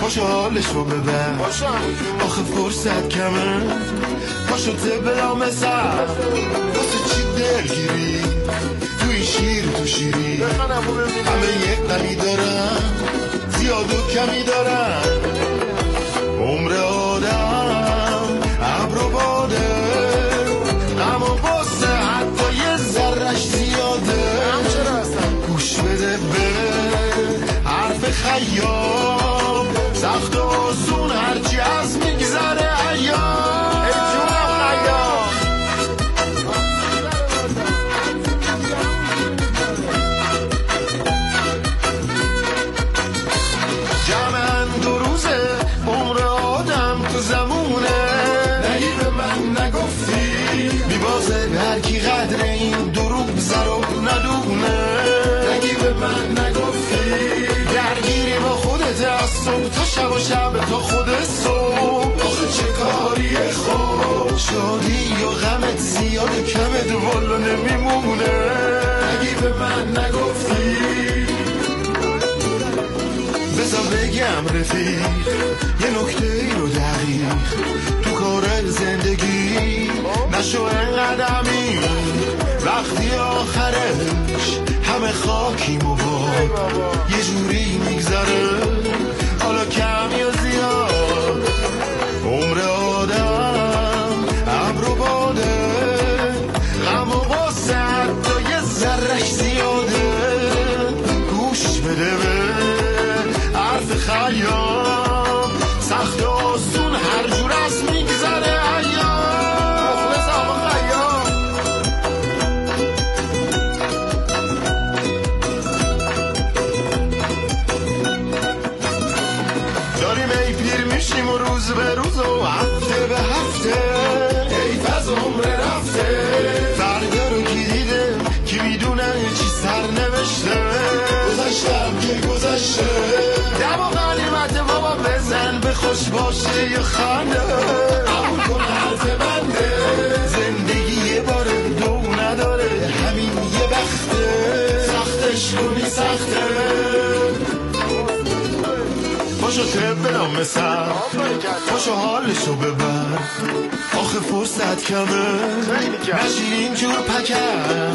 پاشو حالشو ببر آخه فرصت کمه پاشو بلام سر واسه چی دلگیری توی شیر تو شیری همه یک قلی دارن زیاد و کمی دارن عمر آدم عبر و باده اما باسه حتی یه ذرش زیاده گوش بده به حرف خیام سخت و آسون هرچی از میگذره ایام جمعن دو روزه عمر آدم تو زمونه نگی به من نگفتی میبازه هر کی قدر این دروغ زرو ندونه نگی به من نگفتی درگیری با خودت از صبح تا شب و شب تا خود صبح آخه چه کاریه خوب شادی و غمت زیاد کمت والا نمیمونه نگی به من نگفتی بذار بگم رفیق یه نکته ای رو دقیق تو کار زندگی نشو انقدر عمیق وقتی آخرش همه خاکیم و باد یه جوری میگذره حالا کم یا زیاد عمر آدم عبر و باده غم و غصه حتی یه ذرش زیاده گوش بده به حرف خیام سخت و آسون هر جور از میگذره ایام مخلص آقا خیام داریم ای پیر میشیم و روز به روز و هفته به هفته ای فز عمر رفته فردا رو کی دیده کی میدونه چی سر نوشته گذشتم که گذشته دم و غنیمت بابا بزن به خوش باشه یا خنده قبول کن حرف بنده زندگی یه باره دو نداره همین یه بخته سختش کنی سخته پاشو بلام سر پاشو حالشو ببر آخه فرصت کمه نشین اینجور پکر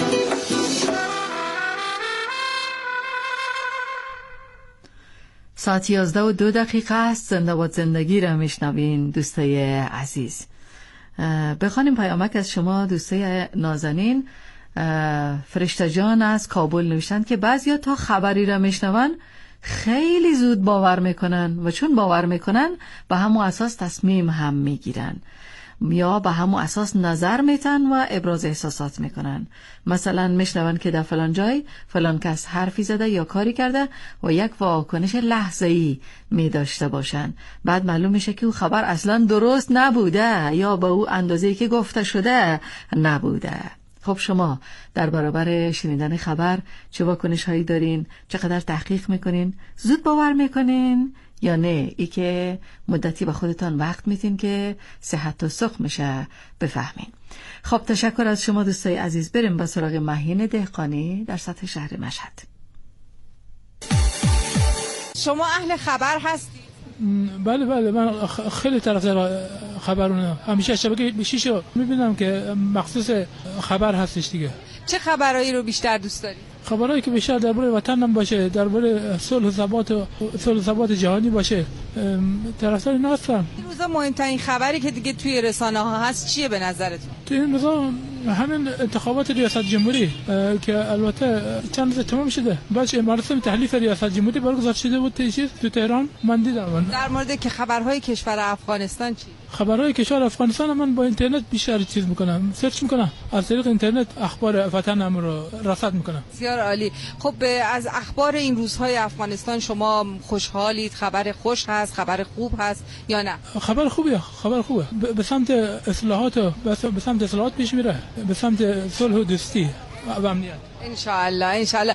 ساعت 11:02 است. زنده باد زندگی را میشنوین دوستای عزیز. بخوانیم پیامک از شما دوستای نازنین. فرشته جان از کابل نوشتند که بعضیا تا خبری را میشنون خیلی زود باور میکنن و چون باور میکنن به همون اساس تصمیم هم میگیرن یا به همون اساس نظر میتن و ابراز احساسات میکنن. مثلا میشنون که در فلان جای فلان کس حرفی زده یا کاری کرده و یک واکنش لحظه‌ای میداشته باشن، بعد معلوم میشه که او خبر اصلا درست نبوده یا به او اندازه‌ای که گفته شده نبوده. خب شما در برابر شنیدن خبر چه واکنش هایی دارین؟ چقدر تحقیق میکنین؟ زود باور میکنین یا نه ای که مدتی به خودتان وقت میتین که صحت و سقمشه بفهمین؟ خب تشکر از شما دوستای عزیز. بریم به سراغ مهین دهقانی در سطح شهر مشهد. شما اهل خبر هستی؟ بله من خیلی طرفدار خبرونه. همیشه شبکه 6 رو میبینم که مخصوص خبر هستش دیگه. چه خبرایی رو بیشتر دوست داری؟ خبرایی که بیشتر درباره وطنم باشه، درباره صلح و ثبات جهانی باشه. طرفدار اینا هستم. این روزا مهمترین خبری که دیگه توی رسانه ها هست چیه به نظرتون؟ توی این روزا همین انتخابات ریاست جمهوری که البته چند روز تمام شده، بعدش مراسم تحلیف ریاست جمهوری برگزار شده بود تو تهران. من دیدم. در مورد که خبرهای کشور افغانستان چی؟ خبرهای کشور افغانستان من با اینترنت بیشتر چیز میکنم، سرچ میکنم، از طریق اینترنت اخبار وطنم رو رصد میکنم. بسیار عالی. خب از اخبار این روزهای افغانستان شما خوشحالید؟ خبر خوش هست، خبر خوب هست یا نه؟ خبر خوبه. به سمت اصلاحات پیش میره، به سمت صلح و دوستی و امنیت. ان شاء الله.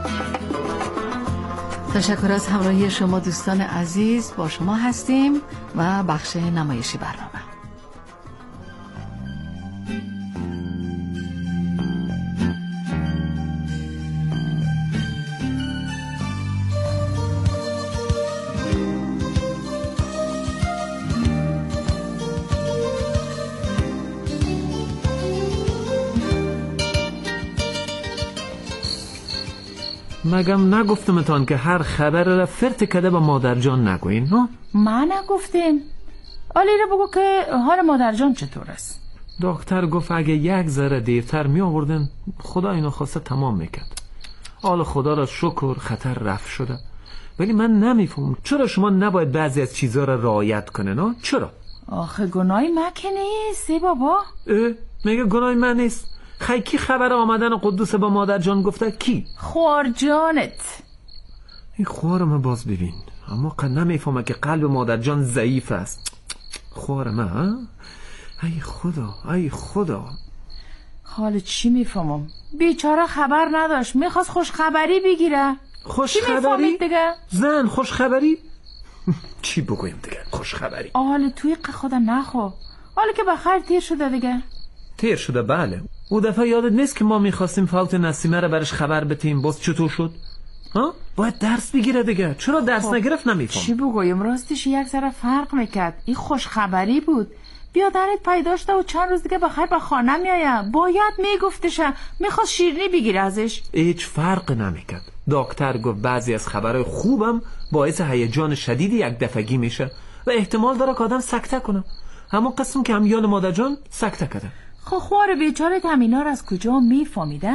تشکر از همراهی شما دوستان عزیز. با شما هستیم و بخش نمایشی برنامه. مگم نگفتمتان که هر خبر را فرت کده با مادر جان نگوین ها؟ من نگفتیم. آلی را بگو که حال مادر جان چطور است؟ دکتر گفت اگه یک ذره دیرتر می آوردن خدا اینو خواسته تمام میکرد. حال خدا را شکر خطر رفع شده. ولی من نمیفهم چرا شما نباید بعضی از چیزها را رعایت کنن ها؟ چرا؟ آخه گناهی من که نیست بابا. میگه گناهی من نیست؟ خیلی کی خبر آمدن قدوس با مادر جان گفته؟ کی؟ خوار جانت. این خوارم باز ببین، اما قد نمیفهمه که قلب مادر جان ضعیف است. خوارم ها؟ ای خدا ای خدا. حال چی میفهمم؟ بیچاره خبر نداشت، میخواست خوش خبری بگیره. خوش خبری؟ زن خوش خبری؟ چی بگویم دیگه؟ خوش خبری. حال توی خدا نخو. حالا که بخیر تیر شده دیگه. تیر شده بله. او دفعه یادت نیست که ما میخواستیم فوت نسیمه را برش خبر بتیم، باز چطور شد؟ ها؟ باید درس بگیره دیگه. چرا درس نگرفت نمیفهم. چی بگویم؟ راستش یک ذره فرق میکرد. این خوش خبری بود. بیادرت پیدا شده و چند روز دیگه بخیر به خانه میایه. باید میگفتشه. میخواست شیرینی بگیره ازش. هیچ فرق نمیکرد. دکتر گفت بعضی از خبرهای خوبم باعث هیجان شدید یک دفعگی میشه و احتمال داره که آدم سکته کنه. همون قسم که امیال مادر جان سکته کرده. خوار بیچاره همینا رو از کجا میفهمیده؟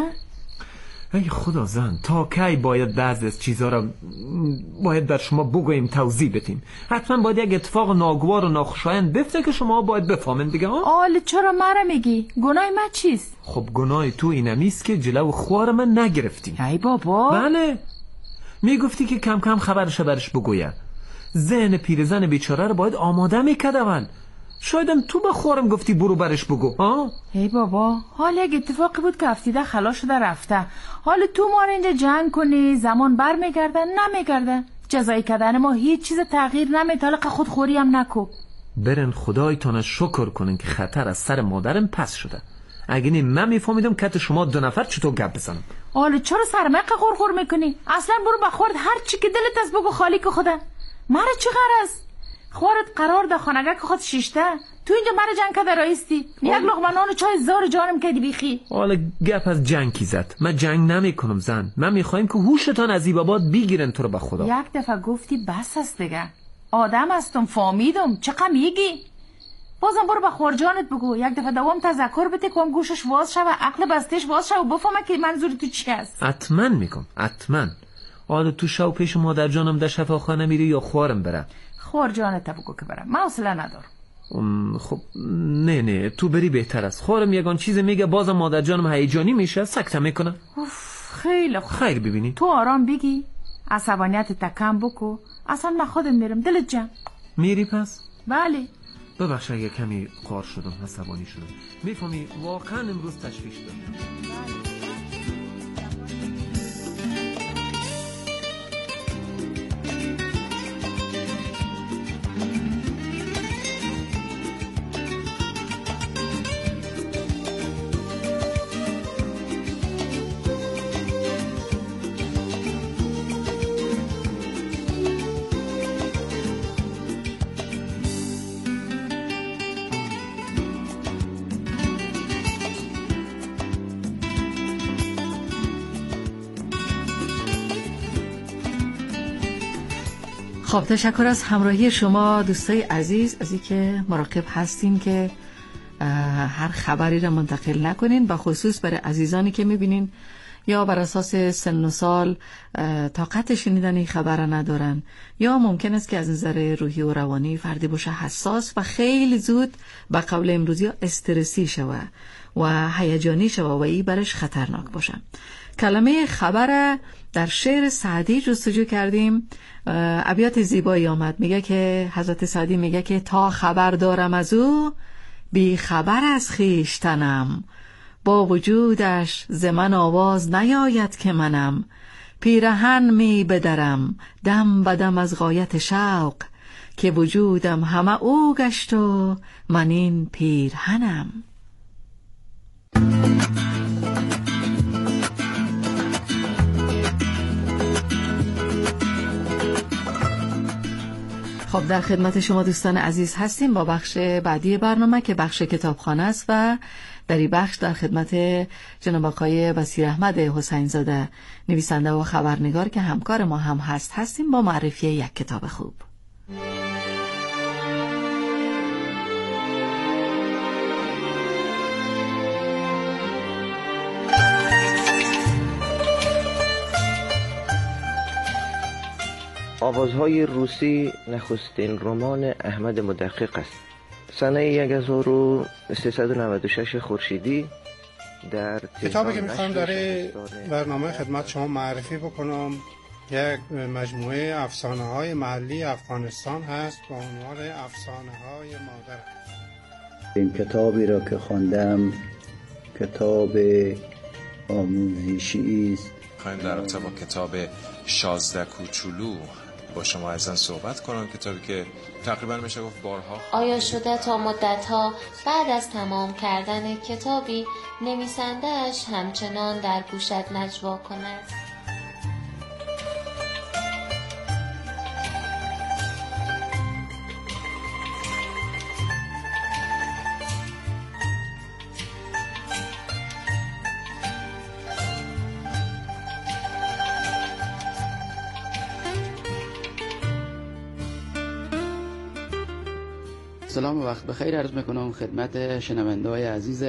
ای خدا زن، تا کی باید بعضی از چیزها را باید بر شما بگوییم، توضیح بدیم؟ حتما باید یک اتفاق ناگوار و ناخوشایند بیفته که شما باید بفهمین دیگه ها؟ آل چرا مرا میگی؟ گناه من چیست؟ خب گناه تو اینمیست که جلو خوار من نگرفتیم. ای بابا. بله، میگفتی که کم کم خبرش برش بگویه. ذهن پیرزن بیچاره رو باید آماده میکرد اول. شایدم تو به خورم گفتی برو برش بگو ها؟ ای بابا، حال یک اتفاقی بود که افتیده خلاص شده رفته. حال تو ما رو اینجا جنگ کنی، زمان بر میگرده نمیگرده. جزایی کردن ما هیچ چیز تغییر نمیتاله که خودخوری هم نکو. برن خدایتان شکر کنن که خطر از سر مادرم پس شده. اگه نیم من میفهمیدم که شما دو نفر چطور گپ بزنم. حال چرا سرمقه غرغر میکنی؟ اصلا برو بخورد هر چی که دلت از بگو خالی که خدا. مرا چی غرض؟ خوارت قرار ده خانگه که خود شیشته. تو اینجا مرا جنگ که درایستی. یک لقمه نان و چای زار جانم کردی بیخی. حالا گپ از جنگ کی زد؟ من جنگ نمی کنم زن. من میخوایم که هوشتان از ایباباد بگیرن تو رو به خدا. یک دفعه گفتی بس است دیگه. آدم هستم فهمیدم. چقدر میگی؟ بازم برو به خور جانت بگو. یک دفعه دوام تذکر بده که گوشش واز شه و عقل بستش واز شه و بفهمه که منظور تو چی است. حتما میگم حتما. حالا تو شو پیش مادر جانم در شفاخانه میری یا خوارم برم؟ خور جانت بگو که برم. من حوصله ندارم. خب نه تو بری بهتر است. خوارم یگان چیز میگه بازم مادر جانم هیجانی میشه سکته میکنه. خیلی خوب. خیر ببینی تو آرام بگی، عصبانیت تکم بکو. اصلا من خودم میرم. دلت جمع. میری پس؟ بله. ببخش اگه کمی قار شدم، عصبانی شدم. میفهمی واقعا امروز تشویش دارم. خب تشکر از همراهی شما دوستای عزیز، از اینکه مراقب هستین که هر خبری را منتقل نکنین، به خصوص برای عزیزانی که میبینین یا بر اساس سن و سال طاقت شنیدن این خبر را ندارن، یا ممکن است که از نظر روحی و روانی فردی باشه حساس و خیلی زود به قول امروزی استرسی شوه و هیجانی شوه و این برش خطرناک باشه. کلمه خبر در شعر سعدی جستجو کردیم. ابیات زیبایی آمد، میگه که حضرت سعدی میگه که تا خبر دارم از او بی خبر از خویشتنم، با وجودش ز من آواز نیاید که منم، پیرهن می بدرم دم بدم از غایت شوق، که وجودم همه او گشت و من این پیرهنم. خب در خدمت شما دوستان عزیز هستیم با بخش بعدی برنامه که بخش کتابخانه است و در این بخش در خدمت جناب آقای بصیر احمد حسین زاده نویسنده و خبرنگار که همکار ما هم هستیم با معرفی یک کتاب خوب. آوازهای روسی نخستین رمان احمد مدقق است. سنه 1396 خورشیدی در کتابی که میخوام در برنامه خدمت شما معرفی بکنم یک مجموعه افسانه های محلی افغانستان هست با عنوان افسانه های مادر. این کتابی را که خواندم کتاب آموزشی است. خواهیم در رابطه با کتاب 16 کوچولو با شما عزیزان صحبت کنم، کتابی که تقریبا میشه گفت بارها آیا شده تا مدتها بعد از تمام کردن کتابی نویسنده‌اش همچنان در گوشت نجوا کند؟ سلام و وقت بخیر عرض میکنم خدمت شنونده‌های عزیز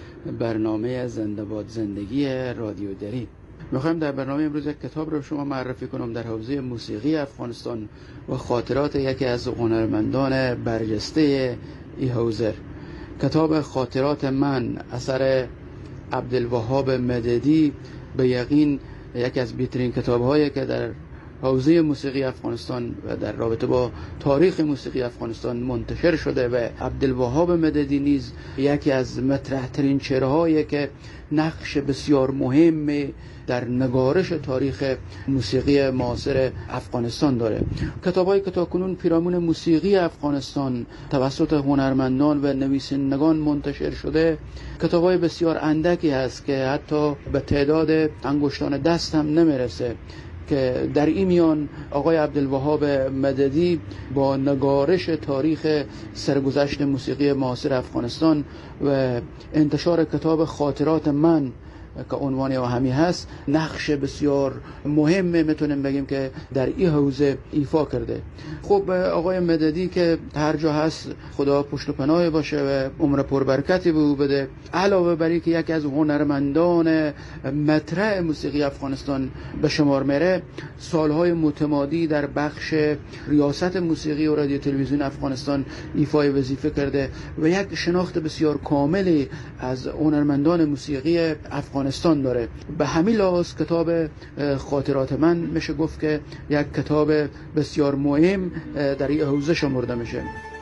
برنامه زنده باد زندگی رادیو دری. میخوایم در برنامه امروز یک کتاب رو شما معرفی کنم در حوزه موسیقی افغانستان و خاطرات یکی از هنرمندان برجسته این حوزه. کتاب خاطرات من اثر عبدالوهاب مددی به یقین یکی از بهترین کتاب‌هایی که در حوزه موسیقی افغانستان و در رابطه با تاریخ موسیقی افغانستان منتشر شده و عبدالوهاب مددی نیز یکی از مطرح‌ترین چهره‌هایی که نقش بسیار مهم در نگارش تاریخ موسیقی معاصر افغانستان داره. کتاب‌هایی که تاکنون پیرامون موسیقی افغانستان توسط هنرمندان و نویسندگان منتشر شده کتاب‌های بسیار اندکی هست که حتی به تعداد انگشتان دست هم نمیرسه، که در این میان آقای عبدالوهاب مددی با نگارش تاریخ سرگذشت موسیقی معاصر افغانستان و انتشار کتاب خاطرات من که عنوان همی هست نقش بسیار مهمه میتونیم بگیم که در این حوزه ایفا کرده. خب آقای مددی که هر جا هست خدا پشت و پناه باشه و عمر پربرکتی به او بده، علاوه بر اینکه یکی از هنرمندان مطرح موسیقی افغانستان به شمار میره، سالهای متمادی در بخش ریاست موسیقی و رادیو تلویزیون افغانستان ایفای وظیفه کرده و یک شناخت بسیار کاملی از هنرمندان موسیقی افغانستان داره. به همین لحاظ کتاب خاطرات من میشه گفت که یک کتاب بسیار مهم در این حوزه شمرده میشه.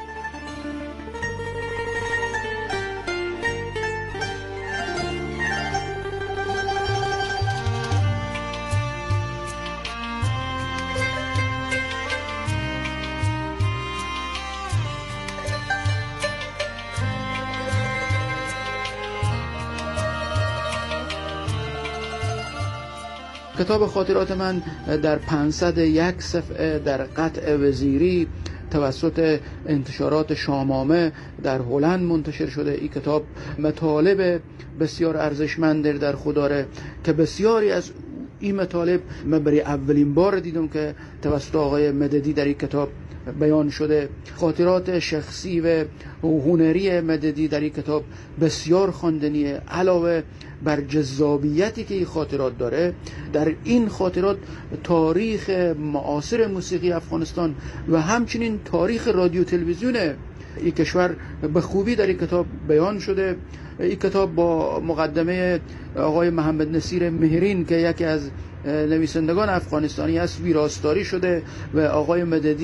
کتاب خاطرات من در 501 صفحه در قطع وزیری توسط انتشارات شامامه در هلند منتشر شده. این کتاب مطالب بسیار ارزشمند در خود داره که بسیاری از این مطالب من برای اولین بار دیدم که توسط آقای مددی در این کتاب بیان شده. خاطرات شخصی و هنری مددی در این کتاب بسیار خواندنیه. علاوه بر جذابیتی که این خاطرات داره، در این خاطرات تاریخ معاصر موسیقی افغانستان و همچنین تاریخ رادیو تلویزیون این کشور به خوبی در این کتاب بیان شده. این کتاب با مقدمه آقای محمد نصیر مهرین که یکی از نویسندگان افغانستانی است ویراستاری شده و آقای مددی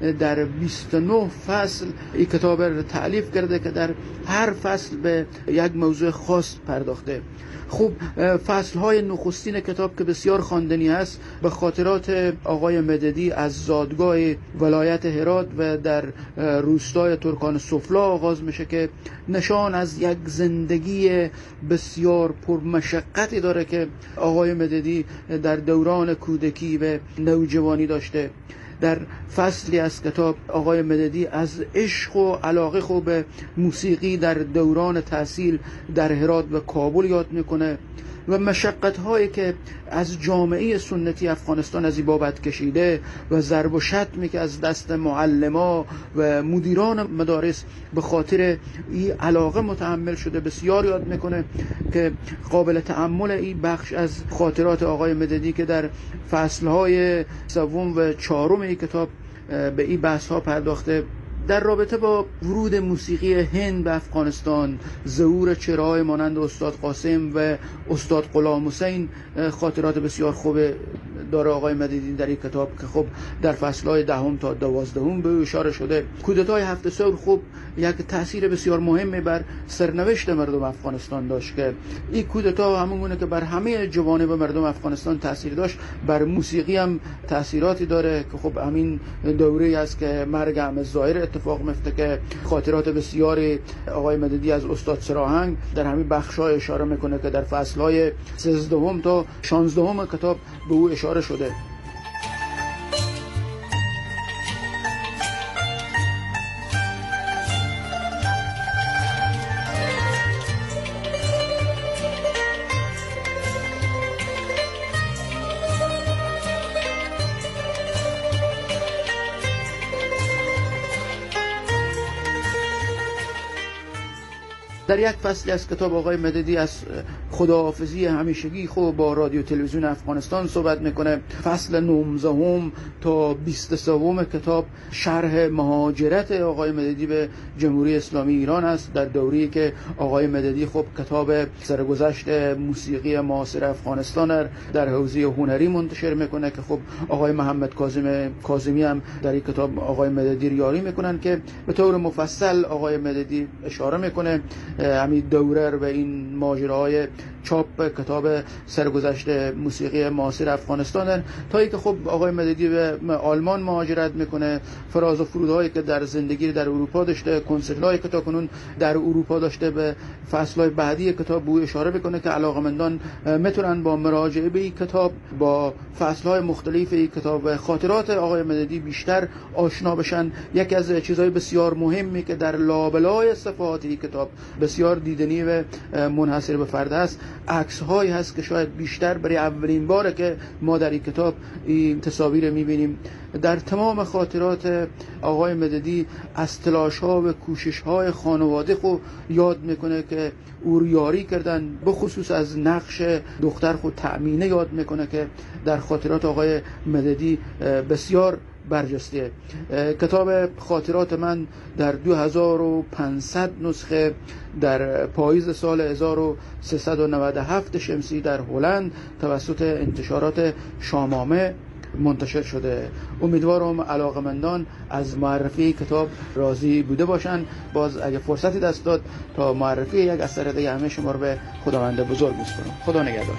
در 29 فصل این کتاب را تألیف کرده که در هر فصل به یک موضوع خاص پرداخته. خوب فصل‌های نخستین کتاب که بسیار خواندنی است به خاطرات آقای مددی از زادگاه ولایت هرات و در روستای ترکان سفلا آغاز میشه که نشان از یک زندگی بسیار پرمشقتی داره که آقای مددی در دوران کودکی و نوجوانی داشته. در فصلی از کتاب آقای مددی از عشق و علاقه خود به موسیقی در دوران تحصیل در هرات و کابل یاد میکنه و مشقت هایی که از جامعه سنتی افغانستان از این بابت کشیده و ضرب و شتمی که از دست معلما و مدیران مدارس به خاطر این علاقه متحمل شده بسیار یاد میکنه که قابل تأمل این بخش از خاطرات آقای مددی که در فصلهای سوم و چهارم این کتاب به این بحث ها پرداخته. در رابطه با ورود موسیقی هند به افغانستان، ظهور چهره‌های مانند استاد قاسم و استاد غلام حسین خاطرات بسیار خوب داره آقای مددی در این کتاب که خب در فصل‌های 10 تا 12 به اشاره شده. کودتای 7 ثور خوب یک تأثیر بسیار مهمی بر سرنوشت مردم افغانستان داشت که این کودتا همونگونه که بر همه جوانب مردم افغانستان تأثیر داشت، بر موسیقی هم تأثیراتی داره که خب همین دوره‌ای است که مرگ احمد ظاهر اتفاق میفته که خاطرات بسیاری آقای مددی از استاد سراهنگ در همین بخش‌ها اشاره میکنه که در فصل‌های 13 تا 16 کتاب به او اشاره شده. در یک فصل از کتاب آقای مددی از خداحافظی همیشگی خود با رادیو تلویزیون افغانستان صحبت میکنه. فصل 19 تا 23 کتاب شرح مهاجرت آقای مددی به جمهوری اسلامی ایران است در دوری که آقای مددی خب کتاب سرگذشت موسیقی معاصر افغانستان در حوزه هنری منتشر میکنه که خب آقای محمد کاظمی هم در این کتاب آقای مددی ریاری میکنن که به طور مفصل آقای مددی اشاره میکنه همین دوره و این ماجراهای چاپ کتاب سرگذشت موسیقی معاصر افغانستان تا اینکه خب آقای مددی به آلمان مهاجرت میکنه. فراز و فرودهایی که در زندگی در اروپا داشته، کنسرت‌هایی که تاکنون در اروپا داشته، به فصل‌های بعدی کتاب بو اشاره بکنه که علاقه‌مندان میتونن با مراجعه به این کتاب با فصل‌های مختلف این کتاب و خاطرات آقای مددی بیشتر آشنا بشن. یکی از چیزهای بسیار مهمی که در لابلای صفحات این کتاب بسیار دیدنی و منحصر به فرد است، عکس‌هایی هست که شاید بیشتر برای اولین باره که ما در این کتاب این تصاویر می‌بینیم. در تمام خاطرات آقای مددی از تلاش‌ها و کوشش‌های خانواده خود یاد میکنه که او یاری کردن، به خصوص از نقش دختر خود تأمینه یاد میکنه که در خاطرات آقای مددی بسیار برجسته. کتاب خاطرات من در 2500 نسخه در پاییز سال 1397 شمسی در هلند توسط انتشارات شامامه منتشر شده. امیدوارم علاقمندان از معرفی کتاب راضی بوده باشند. باز اگه فرصتی دست داد تا معرفی یک اثر دیگه همه شما رو به خداوند بزرگ میسپارم. خدا نگهدار.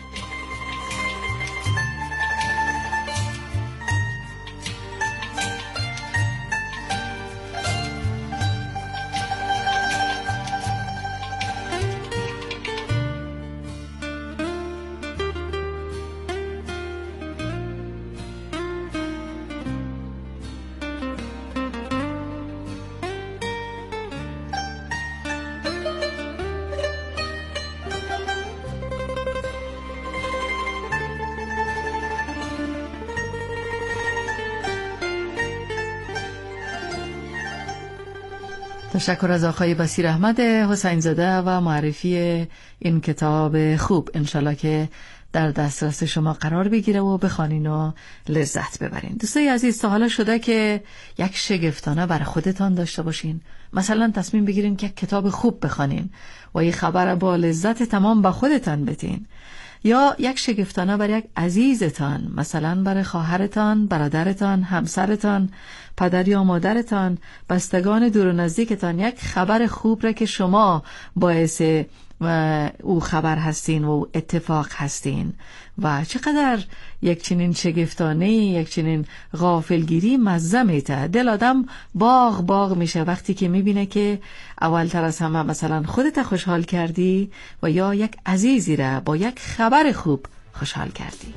تشکر از آقای بصیر احمد حسین زاده و معرفی این کتاب خوب. انشالله که در دسترس شما قرار بگیره و بخوانین و لذت ببرین. دوستای عزیز، تا حالا شده که یک شگفتانه برای خودتان داشته باشین؟ مثلا تصمیم بگیرین که یک کتاب خوب بخوانین و این خبر با لذت تمام با خودتان بتین. یا یک شگفتانه بر یک عزیزتان، مثلا برای خواهرتان، برادرتان، همسرتان، پدر یا مادرتان، بستگان دور و نزدیکتان یک خبر خوب را که شما باعث او خبر هستین و اتفاق هستین. و چقدر یک چنین شگفتانه، یک چنین غافلگیری مزه میته. دل آدم باغ میشه وقتی که میبینه که اولتر از همه مثلا خودت خوشحال کردی و یا یک عزیزی را با یک خبر خوب خوشحال کردی.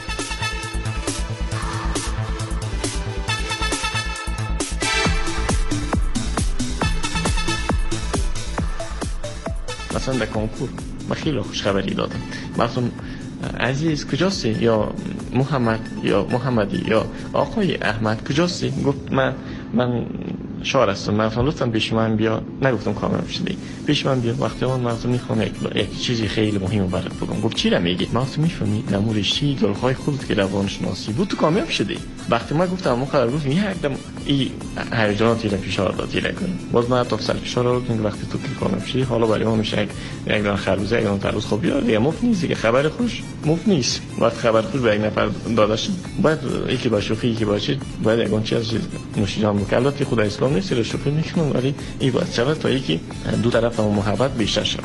مثلا در کنکور من خیلی خوش خبری دادم، مثلا عزیز کجاستی، یا محمدی یا آقای احمد کجاستی؟ گفت من شعر هستم، مثلا لطفا پیش من بیا. نگفتم کامل شدی، پیش من بیا. وقتی اون مثلا میخوام یک چیزی خیلی مهم برات بگم. گفت چی را میگی؟ مثلا میفهمی نمورشی دلخواه خودت که روانشناسی بود تو کامیاب شدی. وقتی من گفتم اون خبر گفت یکدم این هیجاناتی را فشار دادی نکنی. باز من تا سر فشار آوردم که وقتی تو که کامیاب شدی حالا برای ما میشه یک دان خربوزه، یک دان تربوز. خب دیگه مفت نیست که خبر خوش مفت نیست. وقت خبر خوش به یک نفر داده شد باید یکی با شوخی یکی باشه، باید یگان چیز نوشیدن بکلات خدا اسلام نیست رو شوخی میکنم، ولی این باید شود تا یکی دو طرف هم محبت بیشتر شود.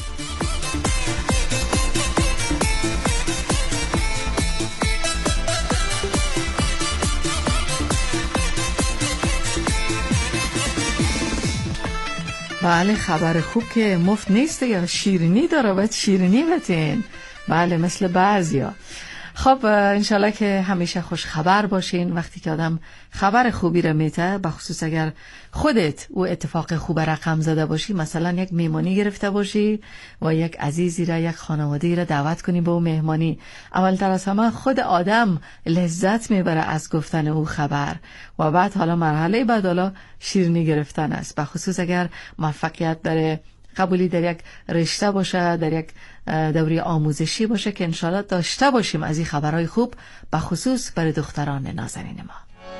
بله، خبر خوب که مفت نیست یا شیرینی داره، باید شیرینی بتین. بله، مثل بعضیا. خب انشالله که همیشه خوش خبر باشین. وقتی که آدم خبر خوبی رو میته، بخصوص اگر خودت او اتفاق خوب رقم زده باشی، مثلا یک میمانی گرفته باشی و یک عزیزی را، یک خانواده‌ای را دعوت کنی به او مهمانی، اولتر از همه خود آدم لذت میبره از گفتن او خبر و بعد حالا مرحله بعد حالا شیرینی گرفتن است، بخصوص اگر موفقیت داره، قبولی در یک رشته باشه، در یک دوره آموزشی باشه که انشالله داشته باشیم از این خبرهای خوب، بخصوص برای دختران نازنین ما.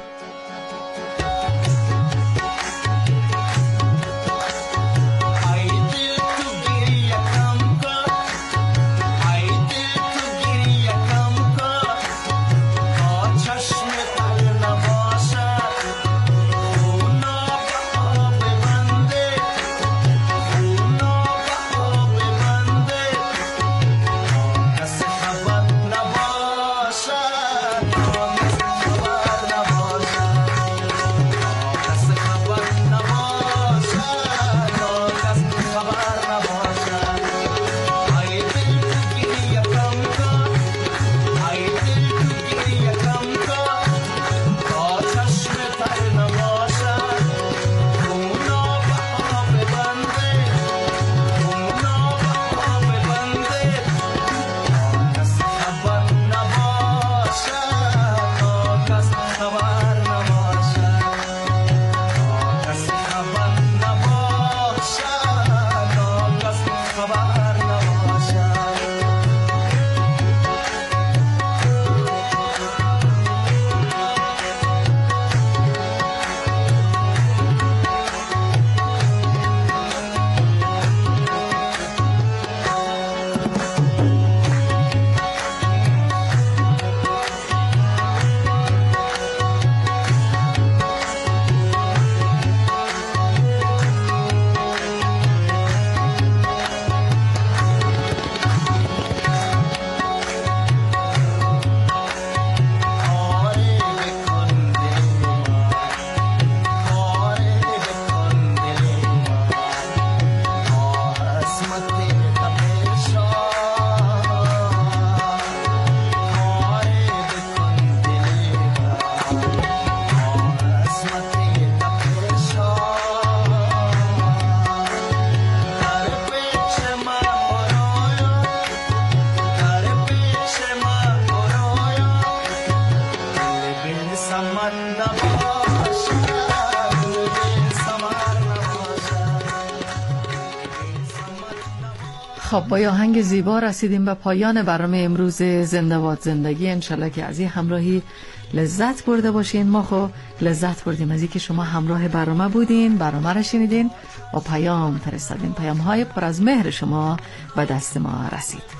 خب با آهنگ زیبا رسیدیم به پایان برنامه امروز زنده باد زندگی. انشالله که از این همراهی لذت برده باشین. ما خو لذت بردیم از اینکه شما همراه برنامه بودین، برنامه را شنیدین و پیام فرستادین. پیام های پر از مهر شما به دست ما رسید.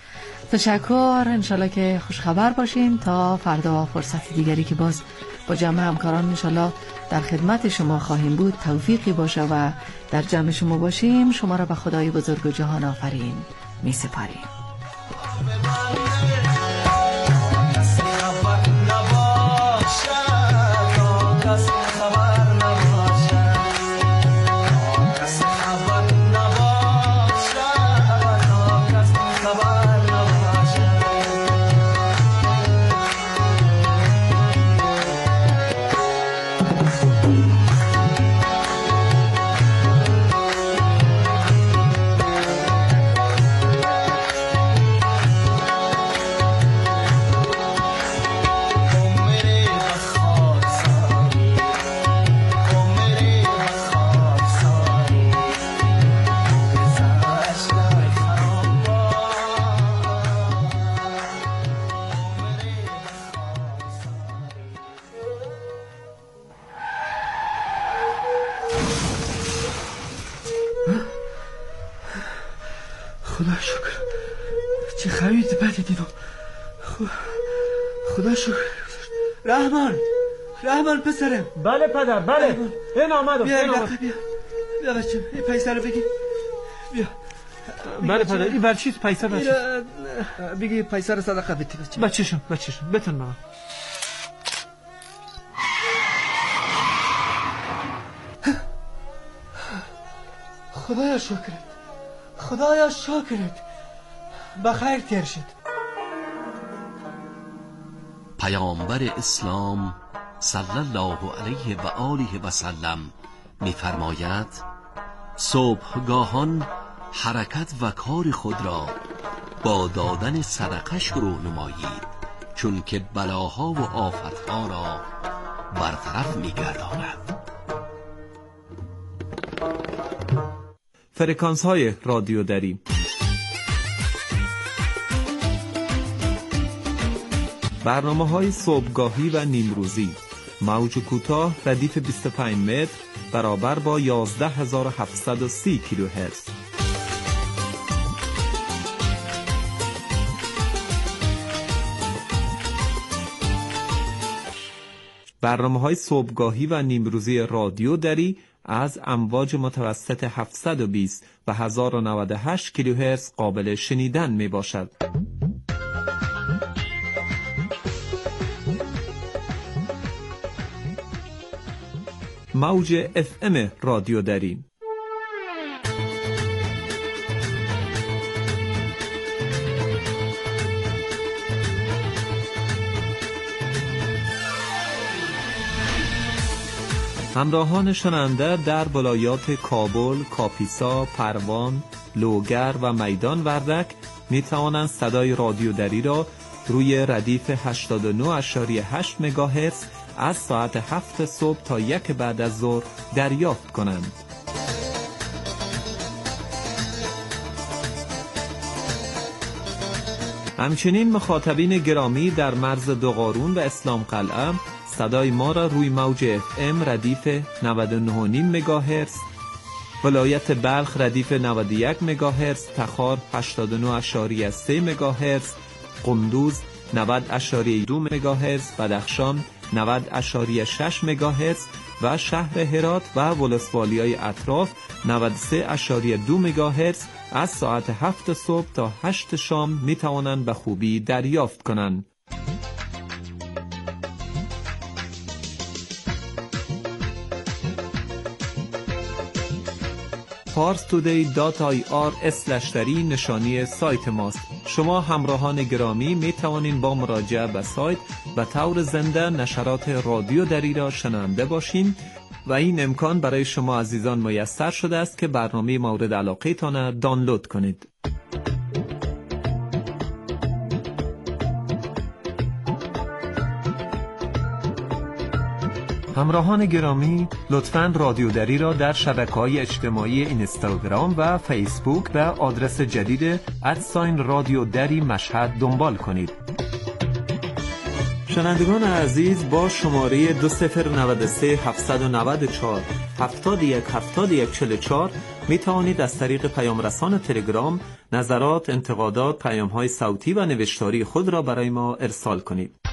تشکر. انشالله که خوشخبر باشیم تا فردا فرصت دیگری که باز با جمع همکاران انشالله در خدمت شما خواهیم بود توفیقی باشه و در جمع شما باشیم. شما را به خدای بزرگ و جهان آفرین می سپاریم. خدا شکر، چه خرید بدی دیدم. خدا شکر. رحمان پسرم. بله پدر، بله. این آمدم. بیا بچه، این پیسه رو بگی. بیا. بله پدر، این برچیز پیسه بچه. بگی پیسه رو صدقه بدی بچه. بچه‌شم بتون بابا. خدایا شکرت بخیر تیر شد. پیامبر اسلام صلی الله علیه و آله و سلم می‌فرماید صبحگاهان حرکت و کار خود را با دادن صدقه شروع نمایید، چون که بلاها و آفتها را برطرف می‌گرداند. فرکانس های رادیو دری. برنامه های صبحگاهی و نیمروزی. موج کوتاه ردیف 25 متر برابر با 11730 کیلوهرتز. برنامه های صبحگاهی و نیمروزی رادیو دری از امواج متوسط 720 و 1098 کیلوهرتز قابل شنیدن می باشد. موج FM رادیو دری. همراهان شنونده در ولایات کابل، کاپیسا، پروان، لوگر و میدان وردک می توانند صدای رادیو دری را روی ردیف 89.8 مگاهرتز از ساعت 7 صبح تا 1 بعد از ظهر دریافت کنند. همچنین مخاطبین گرامی در مرز دوقارون و اسلام قلعه صدای ما را روی موج FM ردیف 99.5 مگاهرتز، ولایت بلخ ردیف 91 مگاهرتز، تخار 89.3 مگاهرتز، قندوز 90.2 مگاهرتز، بدخشان 90.6 مگاهرتز و شهر هرات و ولسوالیای اطراف 93.2 مگاهرتز از ساعت 7 صبح تا 8 شام می توانند به خوبی دریافت کنند. parstoday.ir/dari نشانی سایت ماست. شما همراهان گرامی می توانید با مراجعه به سایت به طور زنده نشرات رادیو دری را شنونده باشین و این امکان برای شما عزیزان میسر شده است که برنامه مورد علاقه تان دانلود کنید. همراهان گرامی، لطفاً رادیو دری را در شبکه‌های اجتماعی اینستاگرام و فیسبوک به آدرس جدید @رادیو دری مشهد دنبال کنید. شنوندگان عزیز، با شماره 2093 794 717144 می توانید از طریق پیام رسان تلگرام نظرات، انتقادات، پیام‌های صوتی و نوشتاری خود را برای ما ارسال کنید.